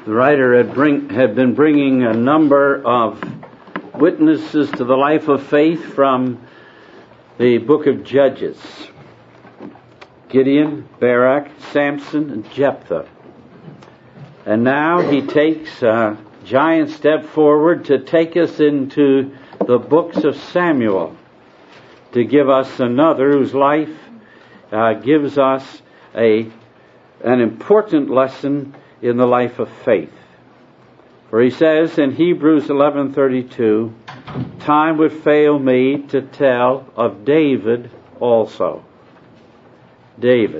The writer had been bringing a number of witnesses to the life of faith from the book of Judges. Gideon, Barak, Samson, and Jephthah. And now he takes a giant step forward to take us into the books of Samuel, to give us another whose life gives us an important lesson in the life of faith. For he says in Hebrews 11:32, time would fail me to tell of David also. David.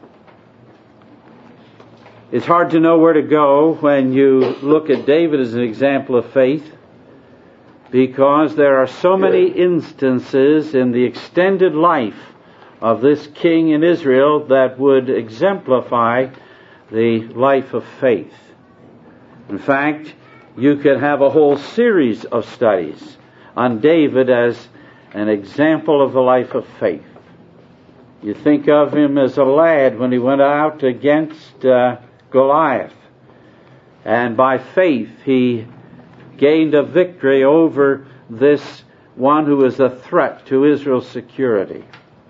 It's hard to know where to go when you look at David as an example of faith, because there are so many instances in the extended life of this king in Israel that would exemplify the life of faith. In fact, you could have a whole series of studies on David as an example of the life of faith. You think of him as a lad when he went out against Goliath, and by faith he gained a victory over this one who was a threat to Israel's security.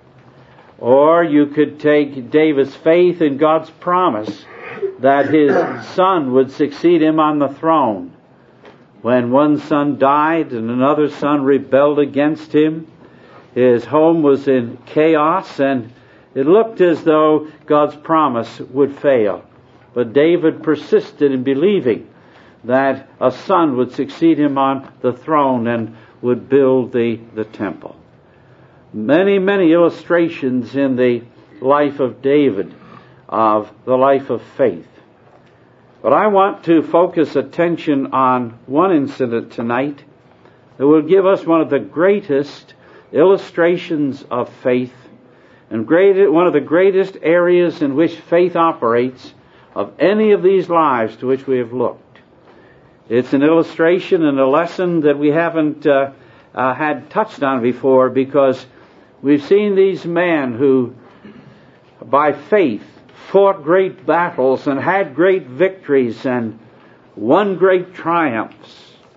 Or you could take David's faith in God's promise that his son would succeed him on the throne. When one son died and another son rebelled against him, his home was in chaos and it looked as though God's promise would fail. But David persisted in believing that a son would succeed him on the throne and would build the temple. Many, many illustrations in the life of David of the life of faith. But I want to focus attention on one incident tonight that will give us one of the greatest illustrations of faith and one of the greatest areas in which faith operates of any of these lives to which we have looked. It's an illustration and a lesson that we haven't had touched on before, because we've seen these men who, by faith, fought great battles and had great victories and won great triumphs.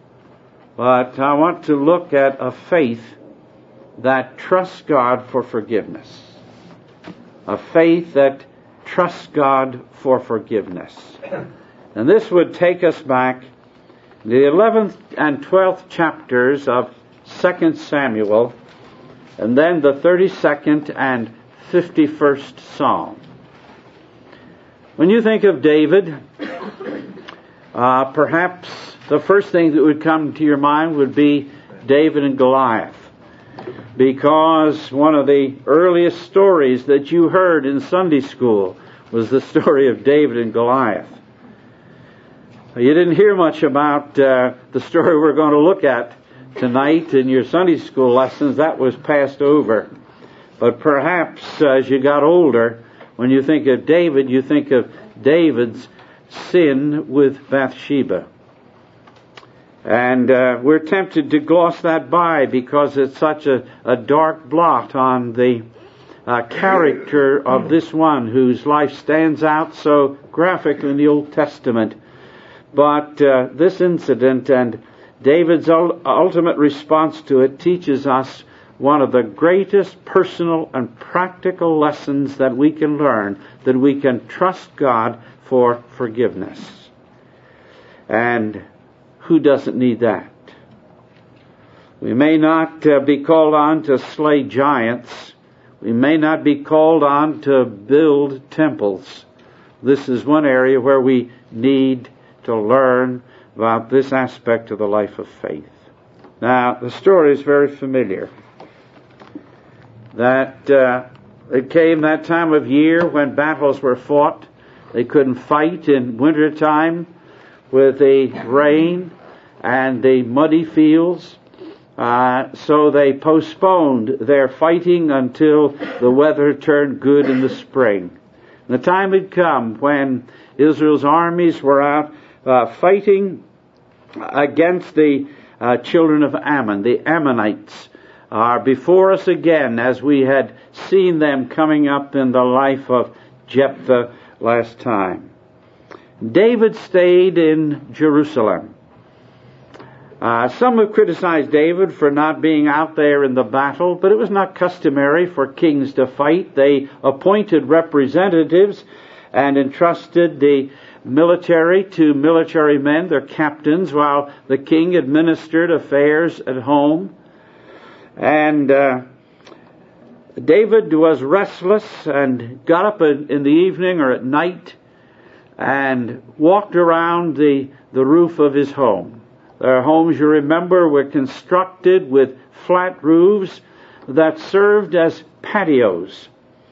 But I want to look at a faith that trusts God for forgiveness. A faith that trusts God for forgiveness. And this would take us back to the 11th and 12th chapters of 2 Samuel, and then the 32nd and 51st Psalm. When you think of David, perhaps the first thing that would come to your mind would be David and Goliath, because one of the earliest stories that you heard in Sunday school was the story of David and Goliath. You didn't hear much about the story we're going to look at tonight in your Sunday school lessons. That was passed over. But perhaps as you got older, when you think of David, you think of David's sin with Bathsheba. And we're tempted to gloss that by because it's such a dark blot on the character of this one whose life stands out so graphically in the Old Testament. But this incident and David's ultimate response to it teaches us one of the greatest personal and practical lessons that we can learn, that we can trust God for forgiveness. And who doesn't need that? We may not be called on to slay giants. We may not be called on to build temples. This is one area where we need to learn about this aspect of the life of faith. Now, the story is very familiar. That it came that time of year when battles were fought. They couldn't fight in wintertime with the rain and the muddy fields. So they postponed their fighting until the weather turned good in the spring. And the time had come when Israel's armies were out fighting against the children of Ammon. The Ammonites are before us again, as we had seen them coming up in the life of Jephthah last time. David stayed in Jerusalem. Some have criticized David for not being out there in the battle, but it was not customary for kings to fight. They appointed representatives and entrusted the military to military men, their captains, while the king administered affairs at home. And David was restless and got up in the evening or at night and walked around the roof of his home. Their homes, you remember, were constructed with flat roofs that served as patios.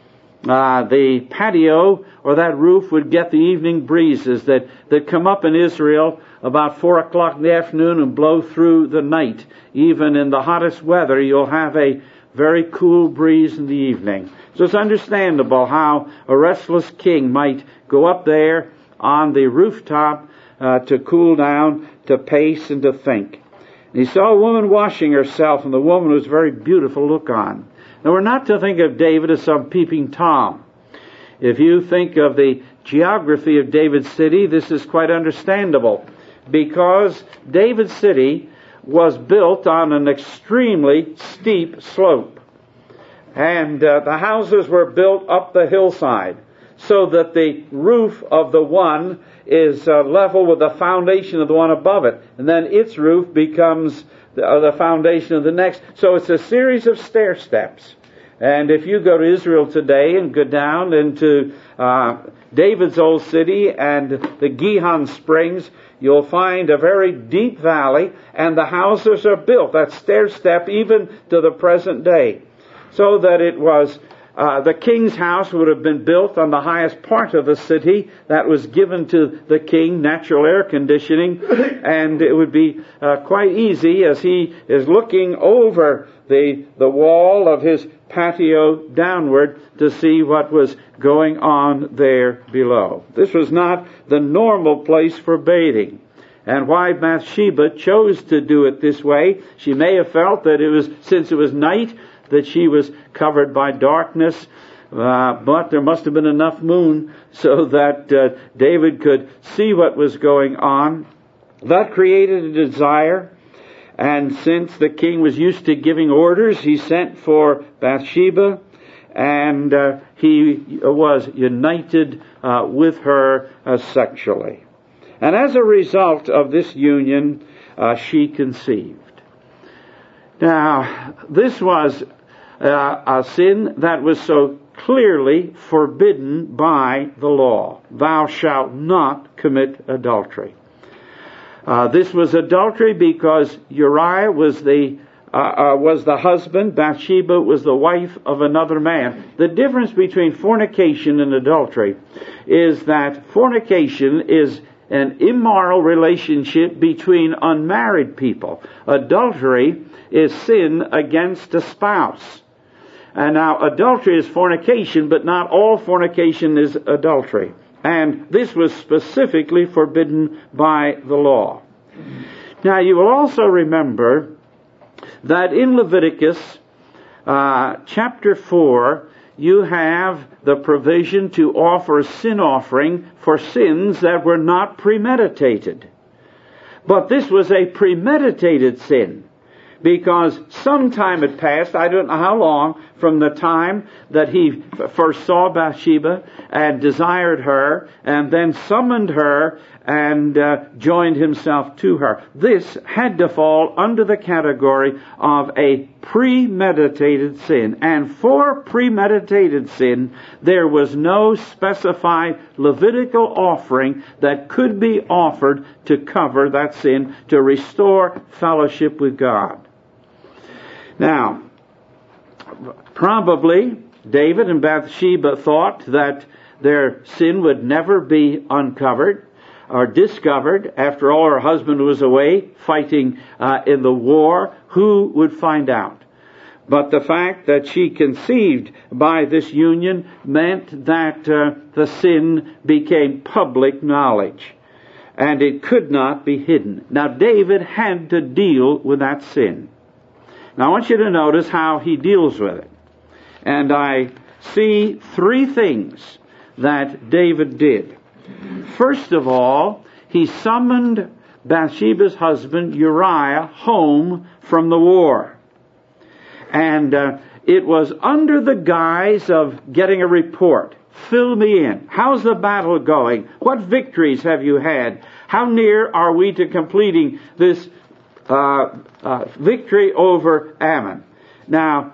The patio or that roof would get the evening breezes that come up in Israel about 4 o'clock in the afternoon and blow through the night. Even in the hottest weather, you'll have a very cool breeze in the evening. So it's understandable how a restless king might go up there on the rooftop to cool down, to pace, and to think. And he saw a woman washing herself, and the woman was very beautiful to look on. Now, we're not to think of David as some peeping Tom. If you think of the geography of David's city, this is quite understandable, because David's city was built on an extremely steep slope. And the houses were built up the hillside, so that the roof of the one is level with the foundation of the one above it. And then its roof becomes the foundation of the next. So it's a series of stair steps. And if you go to Israel today and go down into David's old city and the Gihon Springs, you'll find a very deep valley, and the houses are built, that stair step, even to the present day. So that it was the king's house would have been built on the highest part of the city. That was given to the king, natural air conditioning, and it would be quite easy as he is looking over the wall of his patio downward to see what was going on there below. This was not the normal place for bathing. And why Bathsheba chose to do it this way, she may have felt that it was, since it was night, that she was covered by darkness, but there must have been enough moon so that David could see what was going on. That created a desire, and since the king was used to giving orders, he sent for Bathsheba, and he was united with her sexually. And as a result of this union, she conceived. Now, this was a sin that was so clearly forbidden by the law. Thou shalt not commit adultery. This was adultery because Uriah was the husband, Bathsheba was the wife of another man. The difference between fornication and adultery is that fornication is an immoral relationship between unmarried people. Adultery is sin against a spouse. And now adultery is fornication, but not all fornication is adultery. And this was specifically forbidden by the law. Now you will also remember that in Leviticus chapter 4, you have the provision to offer a sin offering for sins that were not premeditated. But this was a premeditated sin, because some time had passed, I don't know how long, from the time that he first saw Bathsheba and desired her, and then summoned her and joined himself to her. This had to fall under the category of a premeditated sin. And for premeditated sin, there was no specified Levitical offering that could be offered to cover that sin, to restore fellowship with God. Now, probably David and Bathsheba thought that their sin would never be uncovered or discovered. After all, her husband was away fighting in the war. Who would find out? But the fact that she conceived by this union meant that the sin became public knowledge, and it could not be hidden. Now, David had to deal with that sin. Now, I want you to notice how he deals with it. And I see three things that David did. First of all, he summoned Bathsheba's husband Uriah home from the war. And it was under the guise of getting a report. Fill me in. How's the battle going? What victories have you had? How near are we to completing this victory over Ammon? Now,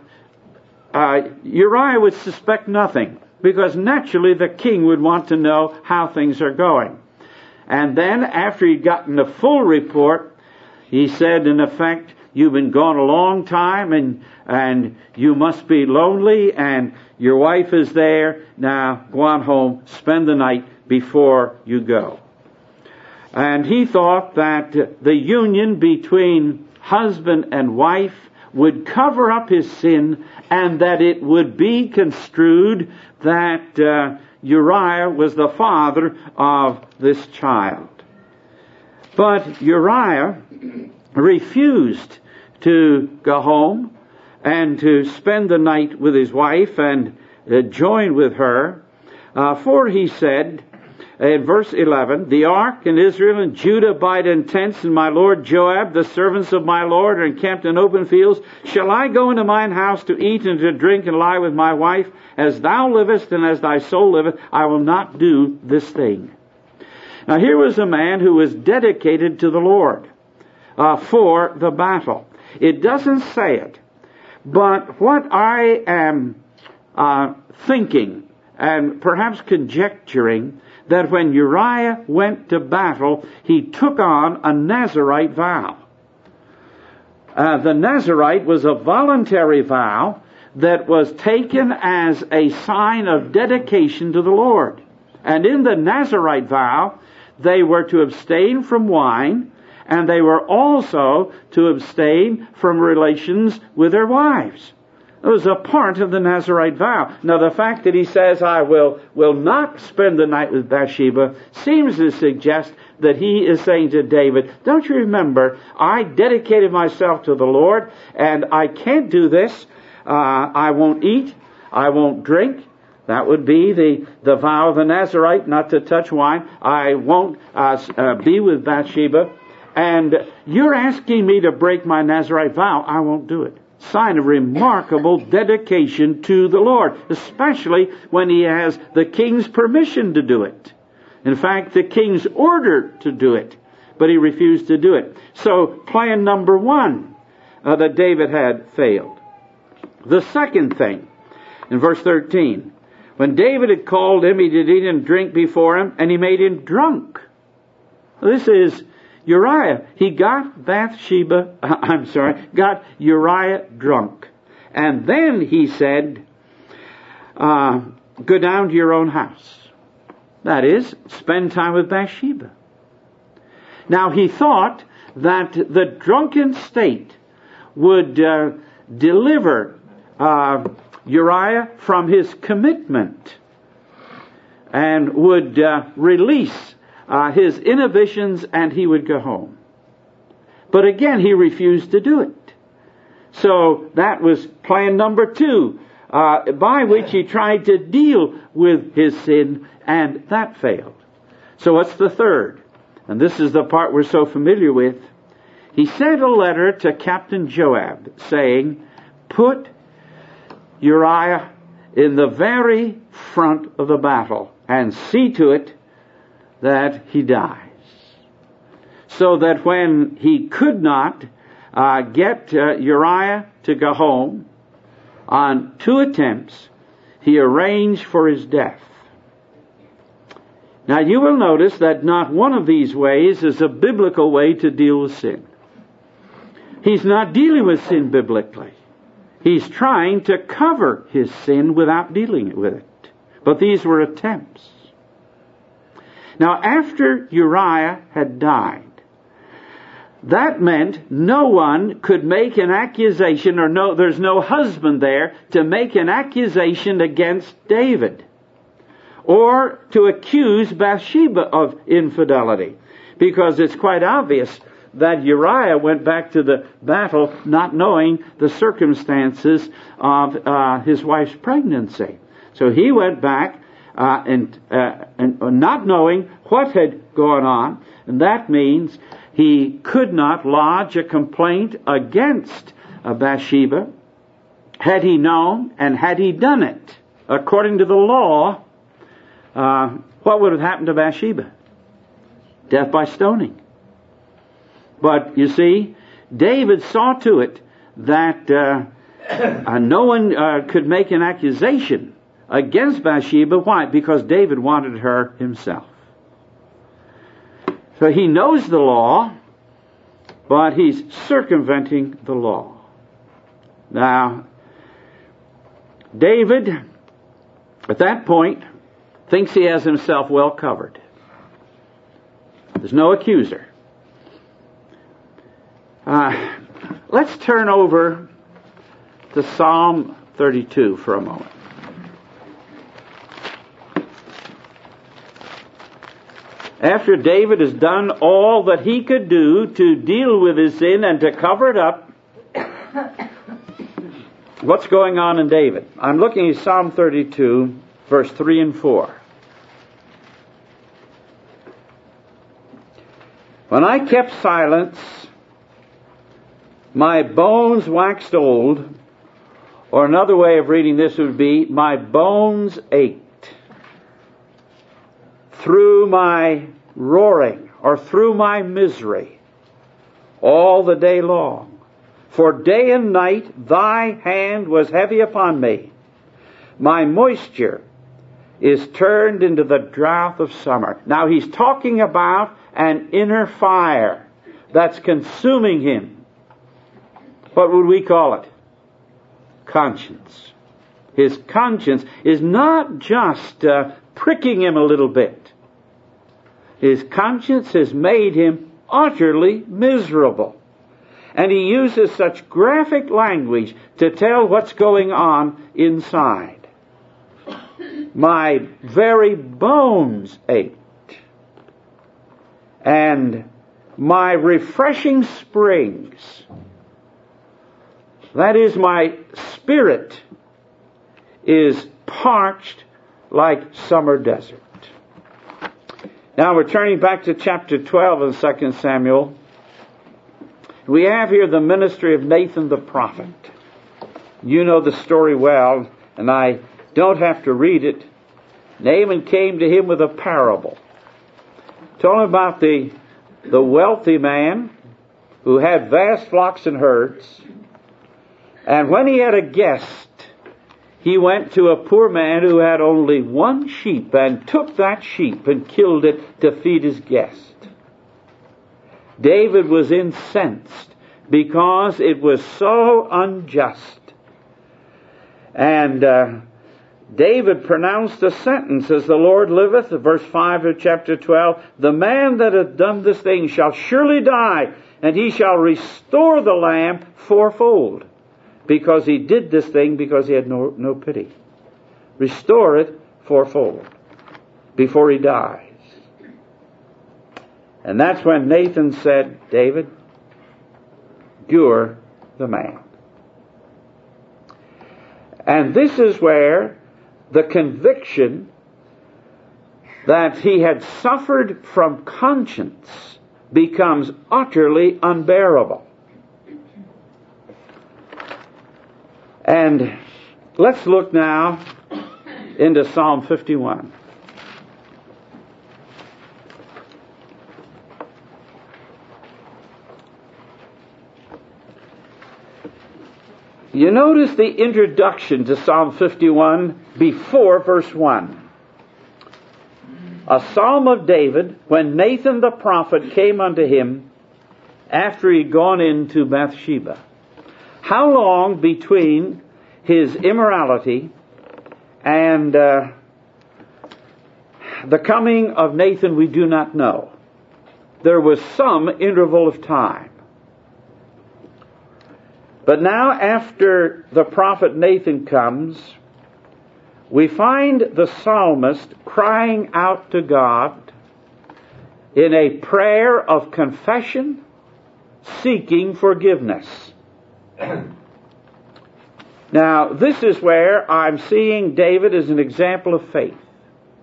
Uriah would suspect nothing, because naturally the king would want to know how things are going. And then, after he'd gotten a full report, he said, in effect, you've been gone a long time, and you must be lonely, and your wife is there. Now, go on home, spend the night before you go. And he thought that the union between husband and wife would cover up his sin, and that it would be construed that Uriah was the father of this child. But Uriah refused to go home and to spend the night with his wife and join with her, for he said, in verse 11, the ark and Israel and Judah abide in tents, and my lord Joab, the servants of my lord, are encamped in open fields. Shall I go into mine house to eat and to drink and lie with my wife? As thou livest and as thy soul liveth, I will not do this thing. Now here was a man who was dedicated to the Lord for the battle. It doesn't say it, but what I am thinking and perhaps conjecturing, that when Uriah went to battle, he took on a Nazirite vow. The Nazirite was a voluntary vow that was taken as a sign of dedication to the Lord. And in the Nazirite vow, they were to abstain from wine, and they were also to abstain from relations with their wives. It was a part of the Nazirite vow. Now, the fact that he says, I will not spend the night with Bathsheba, seems to suggest that he is saying to David, don't you remember, I dedicated myself to the Lord, and I can't do this. I won't eat. I won't drink. That would be the vow of the Nazirite, not to touch wine. I won't be with Bathsheba. And you're asking me to break my Nazirite vow. I won't do it. Sign of remarkable dedication to the Lord, especially when he has the king's permission to do it. In fact, the king's order to do it, but he refused to do it. So plan number one that David had failed. The second thing, in verse 13, when David had called him, he did eat and drink before him, and he made him drunk. This is Uriah. He got got Uriah drunk. And then he said, go down to your own house. That is, spend time with Bathsheba. Now he thought that the drunken state would deliver Uriah from his commitment and would release his inhibitions, and he would go home. But again, he refused to do it. So that was plan number two, by which he tried to deal with his sin, and that failed. So what's the third? And this is the part we're so familiar with. He sent a letter to Captain Joab saying, put Uriah in the very front of the battle and see to it that he dies. So that when he could not get Uriah to go home, on 2 attempts, he arranged for his death. Now you will notice that not one of these ways is a biblical way to deal with sin. He's not dealing with sin biblically. He's trying to cover his sin without dealing with it. But these were attempts. Now after Uriah had died, that meant no one could make an accusation, or there's no husband there to make an accusation against David, or to accuse Bathsheba of infidelity, because it's quite obvious that Uriah went back to the battle not knowing the circumstances of his wife's pregnancy. So he went back and not knowing what had gone on. And that means he could not lodge a complaint against Bathsheba had he known and had he done it. According to the law, what would have happened to Bathsheba? Death by stoning. But you see, David saw to it that no one could make an accusation against Bathsheba. Why? Because David wanted her himself. So he knows the law, but he's circumventing the law. Now, David, at that point, thinks he has himself well covered. There's no accuser. Let's turn over to Psalm 32 for a moment. After David has done all that he could do to deal with his sin and to cover it up, what's going on in David? I'm looking at Psalm 32, verse 3 and 4. When I kept silence, my bones waxed old, or another way of reading this would be, my bones ached. Through my roaring, or through my misery, all the day long. For day and night thy hand was heavy upon me. My moisture is turned into the drought of summer. Now he's talking about an inner fire that's consuming him. What would we call it? Conscience. His conscience is not just pricking him a little bit. His conscience has made him utterly miserable. And he uses such graphic language to tell what's going on inside. My very bones ached. And my refreshing springs, that is, my spirit, is parched like summer desert. Now we're turning back to chapter 12 of 2 Samuel. We have here the ministry of Nathan the prophet. You know the story well, and I don't have to read it. Naaman came to him with a parable. Told him about the wealthy man who had vast flocks and herds. And when he had a guest, he went to a poor man who had only one sheep and took that sheep and killed it to feed his guest. David was incensed because it was so unjust. And David pronounced a sentence, as the Lord liveth, verse 5 of chapter 12, the man that hath done this thing shall surely die, and he shall restore the lamb fourfold. Because he did this thing because he had no pity. Restore it fourfold before he dies. And that's when Nathan said, David, you're the man. And this is where the conviction that he had suffered from conscience becomes utterly unbearable. And let's look now into Psalm 51. You notice the introduction to Psalm 51 before verse 1. A psalm of David when Nathan the prophet came unto him after he'd gone into Bathsheba. How long between his immorality and the coming of Nathan we do not know. There was some interval of time. But now after the prophet Nathan comes, we find the psalmist crying out to God in a prayer of confession, seeking forgiveness. Now, this is where I'm seeing David as an example of faith.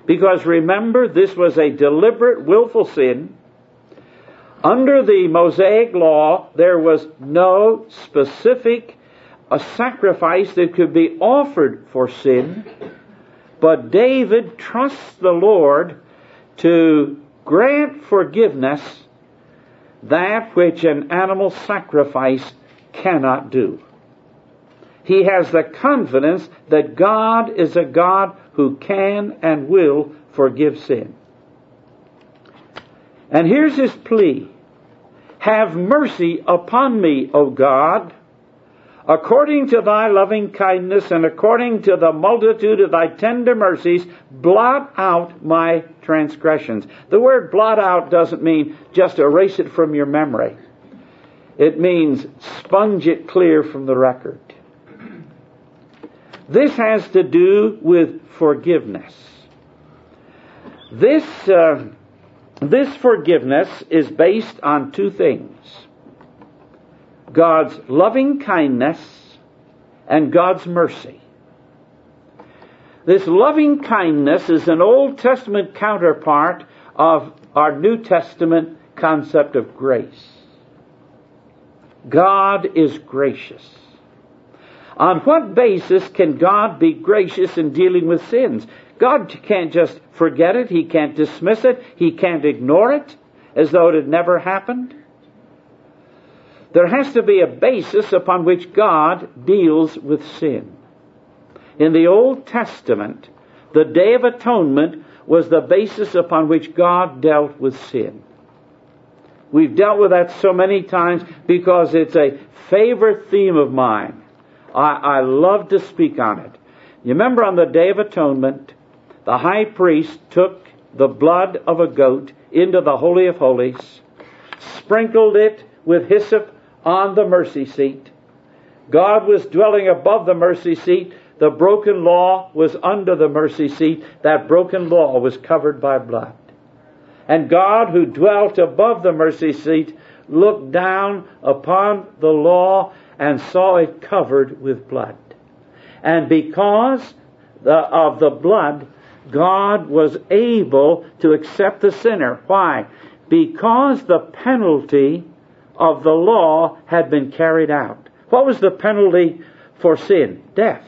Because remember, this was a deliberate, willful sin. Under the Mosaic law, there was no specific sacrifice that could be offered for sin. But David trusts the Lord to grant forgiveness, that which an animal sacrifice cannot do. He has the confidence that God is a God who can and will forgive sin. And here's his plea. Have mercy upon me, O God, according to thy loving kindness and according to the multitude of thy tender mercies, blot out my transgressions. The word blot out doesn't mean just erase it from your memory. It means sponge it clear from the record. This has to do with forgiveness. This forgiveness is based on two things: God's loving kindness and God's mercy. This loving kindness is an Old Testament counterpart of our New Testament concept of grace. God is gracious. On what basis can God be gracious in dealing with sins? God can't just forget it. He can't dismiss it. He can't ignore it as though it had never happened. There has to be a basis upon which God deals with sin. In the Old Testament, the Day of Atonement was the basis upon which God dealt with sin. We've dealt with that so many times because it's a favorite theme of mine. I love to speak on it. You remember on the Day of Atonement, the high priest took the blood of a goat into the Holy of Holies, sprinkled it with hyssop on the mercy seat. God was dwelling above the mercy seat. The broken law was under the mercy seat. That broken law was covered by blood. And God, who dwelt above the mercy seat, looked down upon the law and saw it covered with blood. And because of the blood, God was able to accept the sinner. Why? Because the penalty of the law had been carried out. What was the penalty for sin? Death.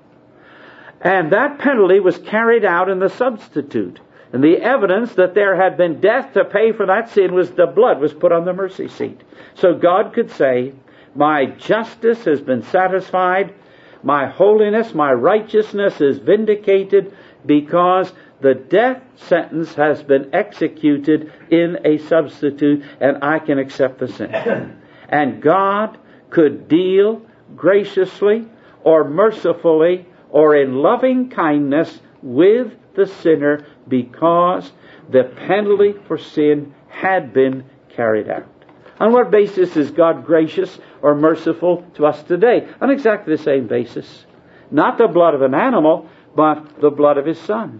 And that penalty was carried out in the substitute. And the evidence that there had been death to pay for that sin was the blood was put on the mercy seat. So God could say, my justice has been satisfied, my holiness, my righteousness is vindicated because the death sentence has been executed in a substitute, and I can accept the sin. And God could deal graciously or mercifully or in loving kindness with the sinner because the penalty for sin had been carried out. On what basis is God gracious or merciful to us today? On exactly the same basis. Not the blood of an animal, but the blood of His Son.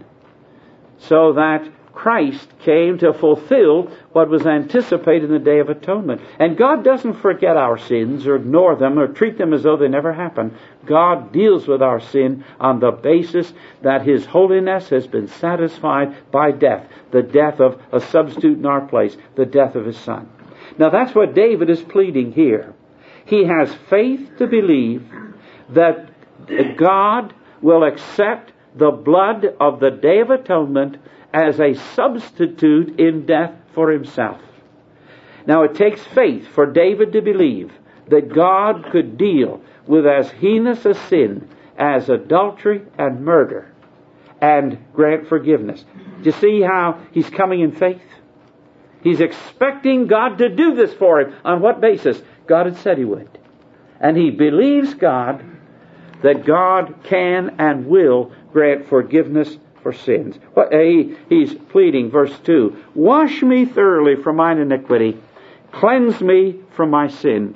So that Christ came to fulfill what was anticipated in the Day of Atonement. And God doesn't forget our sins or ignore them or treat them as though they never happened. God deals with our sin on the basis that His holiness has been satisfied by death. The death of a substitute in our place. The death of His Son. Now that's what David is pleading here. He has faith to believe that God will accept the blood of the Day of Atonement as a substitute in death for Himself. Now it takes faith for David to believe that God could deal with as heinous a sin as adultery and murder and grant forgiveness. Do you see how he's coming in faith? He's expecting God to do this for him. On what basis? God had said He would. And he believes God that God can and will grant forgiveness for sins. He's pleading, verse 2, wash me thoroughly from mine iniquity, cleanse me from my sin.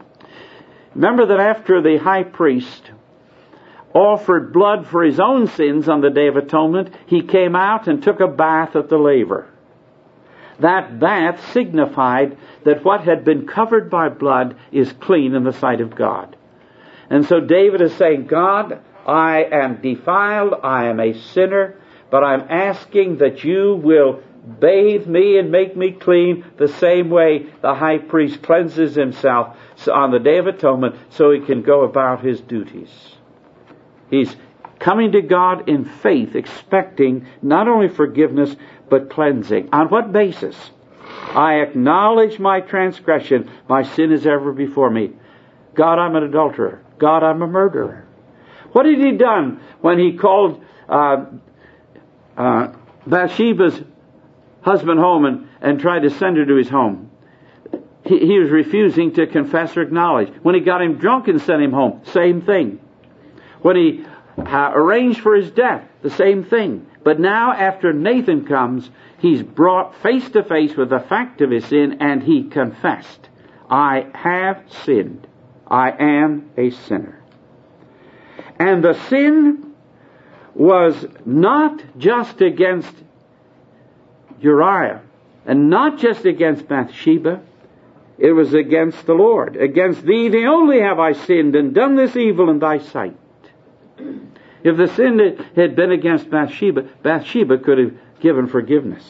Remember that after the high priest offered blood for his own sins on the Day of Atonement, he came out and took a bath at the laver. That bath signified that what had been covered by blood is clean in the sight of God. And so David is saying, God, I am defiled, I am a sinner, but I'm asking that you will bathe me and make me clean the same way the high priest cleanses himself on the Day of Atonement so he can go about his duties. He's coming to God in faith, expecting not only forgiveness, but cleansing. On what basis? I acknowledge my transgression. My sin is ever before me. God, I'm an adulterer. God, I'm a murderer. What had he done when he called Bathsheba's husband home and tried to send her to his home? He was refusing to confess or acknowledge. When he got him drunk and sent him home, same thing. When he arranged for his death, the same thing. But now, after Nathan comes, he's brought face to face with the fact of his sin, and he confessed, I have sinned. I am a sinner. And the sin was not just against Uriah, and not just against Bathsheba. It was against the Lord. Against thee only have I sinned, and done this evil in thy sight. If the sin had been against Bathsheba, Bathsheba could have given forgiveness.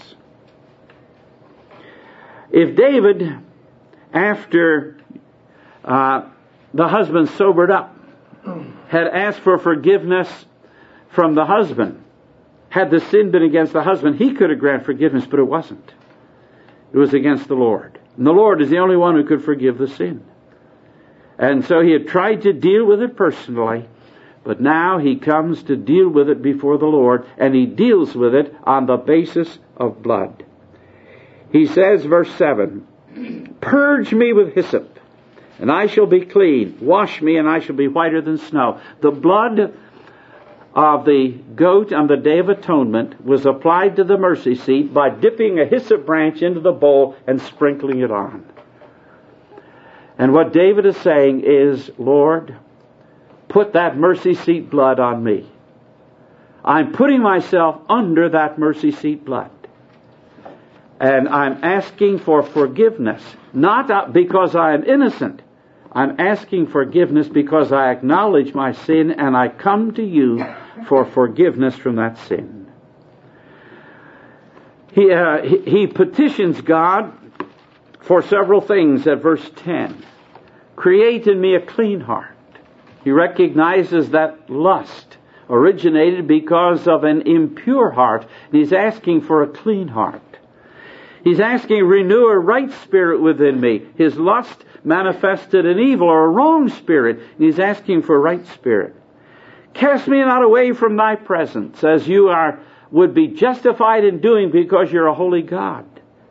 If David, after the husband sobered up, had asked for forgiveness from the husband, had the sin been against the husband, he could have granted forgiveness, but it wasn't. It was against the Lord. And the Lord is the only one who could forgive the sin. And so he had tried to deal with it personally, but now he comes to deal with it before the Lord, and he deals with it on the basis of blood. He says, verse 7, purge me with hyssop, and I shall be clean. Wash me, and I shall be whiter than snow. The blood of the goat on the Day of Atonement was applied to the mercy seat by dipping a hyssop branch into the bowl and sprinkling it on. And what David is saying is, Lord, put that mercy seat blood on me. I'm putting myself under that mercy seat blood. And I'm asking for forgiveness, not because I am innocent. I'm asking forgiveness because I acknowledge my sin and I come to you for forgiveness from that sin. He petitions God for several things at verse 10. Create in me a clean heart. He recognizes that lust originated because of an impure heart. And he's asking for a clean heart. He's asking, renew a right spirit within me. His lust manifested an evil or a wrong spirit. And he's asking for a right spirit. Cast me not away from thy presence, as you would be justified in doing because you're a holy God.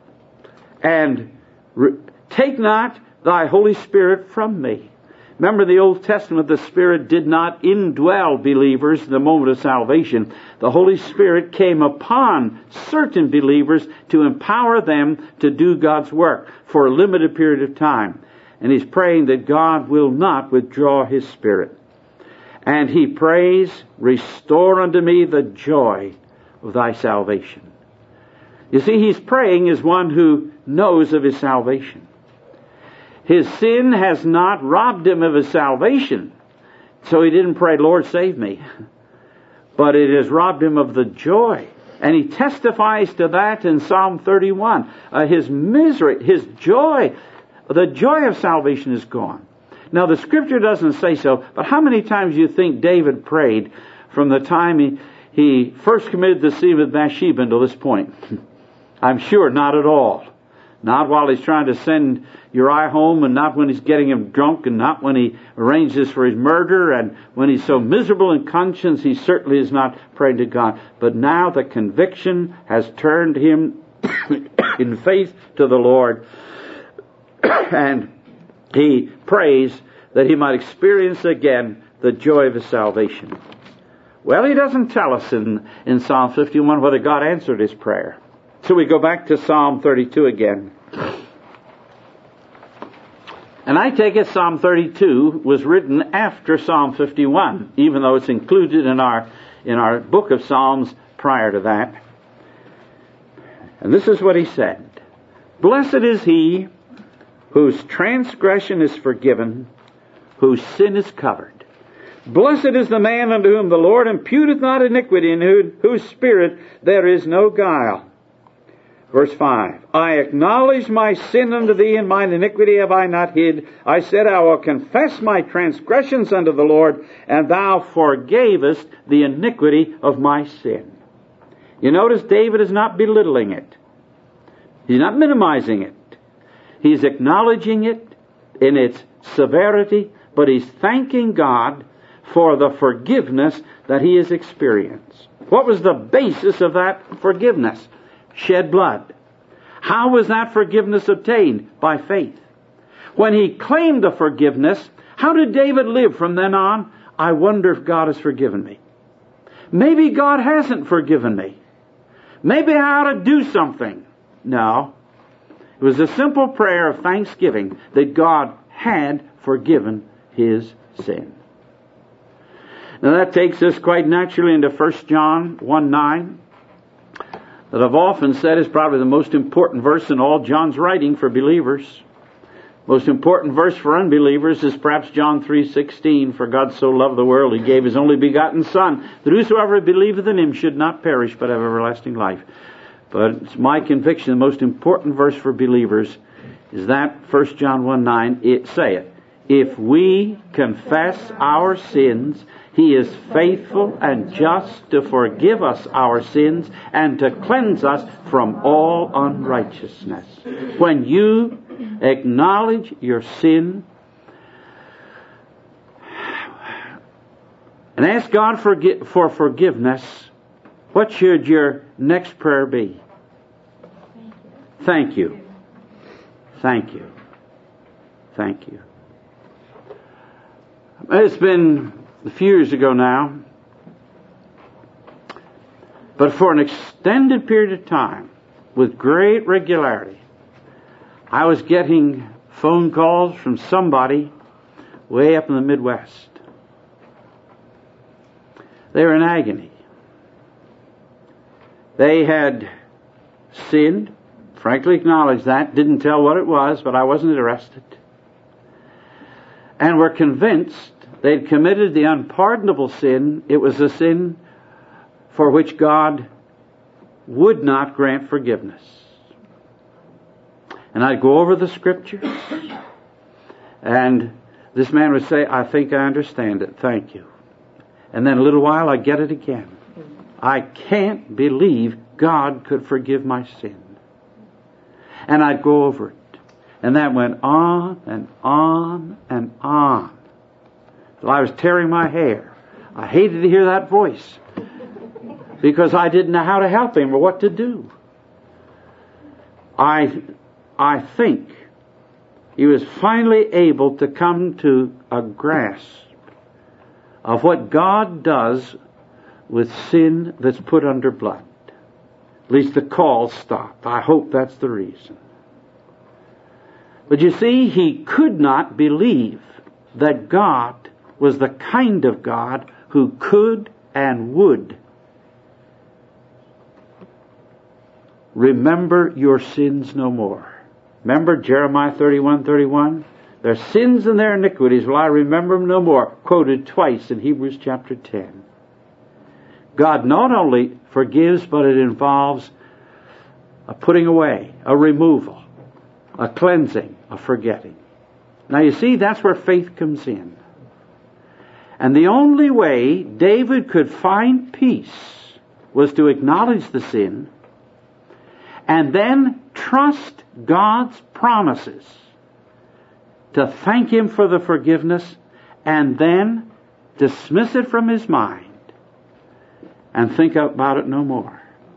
And take not thy Holy Spirit from me. Remember, the Old Testament, the Spirit did not indwell believers in the moment of salvation. The Holy Spirit came upon certain believers to empower them to do God's work for a limited period of time. And he's praying that God will not withdraw his Spirit. And he prays, restore unto me the joy of thy salvation. You see, he's praying as one who knows of his salvation. His sin has not robbed him of his salvation. So he didn't pray, Lord, save me. But it has robbed him of the joy. And he testifies to that in Psalm 31. His misery, his joy, the joy of salvation is gone. Now the Scripture doesn't say so, but how many times do you think David prayed from the time he first committed the sin with Bathsheba until this point? I'm sure not at all. Not while he's trying to send Uriah home, and not when he's getting him drunk, and not when he arranges for his murder, and when he's so miserable in conscience, he certainly is not praying to God. But now the conviction has turned him in faith to the Lord, and he prays that he might experience again the joy of his salvation. Well, he doesn't tell us in Psalm 51 whether God answered his prayer. So we go back to Psalm 32 again. And I take it Psalm 32 was written after Psalm 51, even though it's included in our book of Psalms prior to that. And this is what he said. Blessed is he whose transgression is forgiven, whose sin is covered. Blessed is the man unto whom the Lord imputeth not iniquity, in whose spirit there is no guile. Verse 5, I acknowledge my sin unto thee, and mine iniquity have I not hid. I said, I will confess my transgressions unto the Lord, and thou forgavest the iniquity of my sin. You notice David is not belittling it. He's not minimizing it. He's acknowledging it in its severity, but he's thanking God for the forgiveness that he has experienced. What was the basis of that forgiveness? Shed blood. How was that forgiveness obtained? By faith. When he claimed the forgiveness, how did David live from then on? I wonder if God has forgiven me. Maybe God hasn't forgiven me. Maybe I ought to do something. No. It was a simple prayer of thanksgiving that God had forgiven his sin. Now that takes us quite naturally into 1 John 1:9. That I've often said is probably the most important verse in all John's writing for believers. Most important verse for unbelievers is perhaps John 3:16. For God so loved the world, he gave his only begotten Son, that whosoever believeth in him should not perish, but have everlasting life. But it's my conviction the most important verse for believers is that 1 John 1:9. It saith, if we confess our sins, he is faithful and just to forgive us our sins and to cleanse us from all unrighteousness. When you acknowledge your sin and ask God for forgiveness, what should your next prayer be? Thank you. Thank you. Thank you. It's been a few years ago now, but for an extended period of time, with great regularity, I was getting phone calls from somebody way up in the Midwest. They were in agony. They had sinned, frankly acknowledged that, didn't tell what it was, but I wasn't interested, and were convinced they'd committed the unpardonable sin. It was a sin for which God would not grant forgiveness. And I'd go over the scriptures, and this man would say, I think I understand it, thank you. And then a little while I'd get it again. I can't believe God could forgive my sin. And I'd go over it. And that went on and on and on. Till I was tearing my hair. I hated to hear that voice, because I didn't know how to help him or what to do. I think he was finally able to come to a grasp of what God does with sin that's put under blood. At least the call stopped. I hope that's the reason. But you see, he could not believe that God was the kind of God who could and would remember your sins no more. Remember Jeremiah 31:31? Their sins and their iniquities will I remember them no more. Quoted twice in Hebrews chapter 10. God not only forgives, but it involves a putting away, a removal, a cleansing, a forgetting. Now you see, that's where faith comes in. And the only way David could find peace was to acknowledge the sin and then trust God's promises, to thank him for the forgiveness, and then dismiss it from his mind and think about it no more.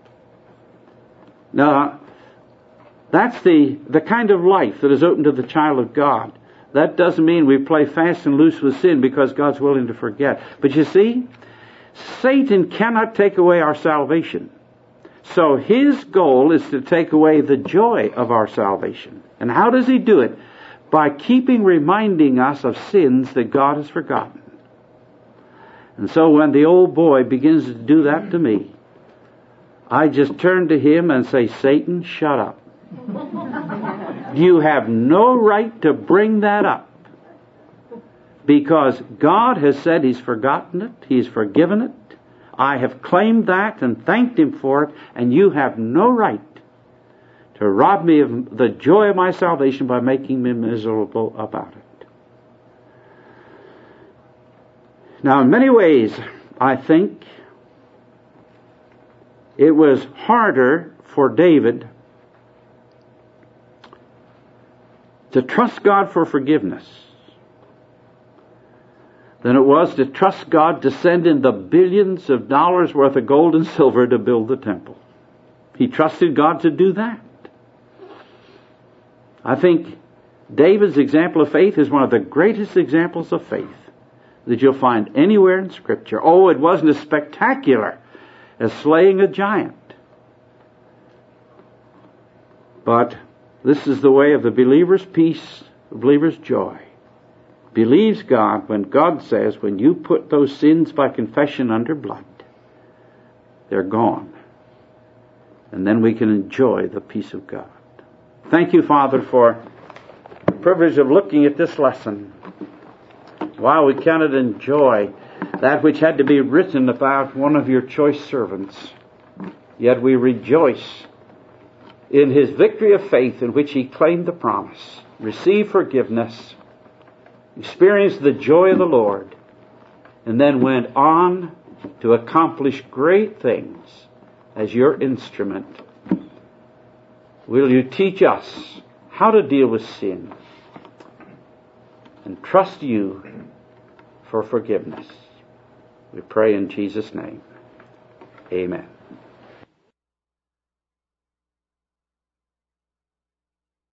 Now, that's the kind of life that is open to the child of God. That doesn't mean we play fast and loose with sin because God's willing to forget. But you see, Satan cannot take away our salvation. So his goal is to take away the joy of our salvation. And how does he do it? By keeping reminding us of sins that God has forgotten. And so when the old boy begins to do that to me, I just turn to him and say, Satan, shut up. You have no right to bring that up. because God has said He's forgotten it, He's forgiven it. I have claimed that and thanked Him for it, and you have no right to rob me of the joy of my salvation by making me miserable about it. Now, in many ways, I think it was harder for David to trust God for forgiveness than it was to trust God to send in the billions of dollars worth of gold and silver to build the temple. He trusted God to do that. I think David's example of faith is one of the greatest examples of faith that you'll find anywhere in Scripture. Oh, it wasn't as spectacular as slaying a giant. But this is the way of the believer's peace, the believer's joy. Believes God when God says, when you put those sins by confession under blood, they're gone. And then we can enjoy the peace of God. Thank you, Father, for the privilege of looking at this lesson. While we cannot enjoy that which had to be written about one of your choice servants, yet we rejoice in his victory of faith in which he claimed the promise, received forgiveness, experienced the joy of the Lord, and then went on to accomplish great things as your instrument. Will you teach us how to deal with sin and trust you for forgiveness? We pray in Jesus' name. Amen.